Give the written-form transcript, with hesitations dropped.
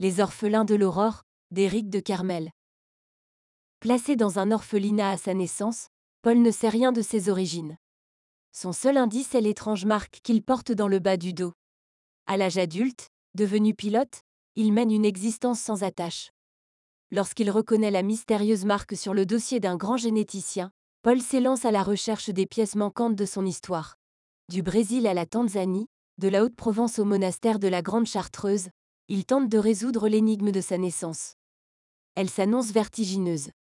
Les orphelins de l'aurore, d'Éric de Kermel. Placé dans un orphelinat à sa naissance, Paul ne sait rien de ses origines. Son seul indice est l'étrange marque qu'il porte dans le bas du dos. À l'âge adulte, devenu pilote, il mène une existence sans attache. Lorsqu'il reconnaît la mystérieuse marque sur le dossier d'un grand généticien, Paul s'élance à la recherche des pièces manquantes de son histoire. Du Brésil à la Tanzanie, de la Haute-Provence au monastère de la Grande Chartreuse, il tente de résoudre l'énigme de sa naissance. Elle s'annonce vertigineuse.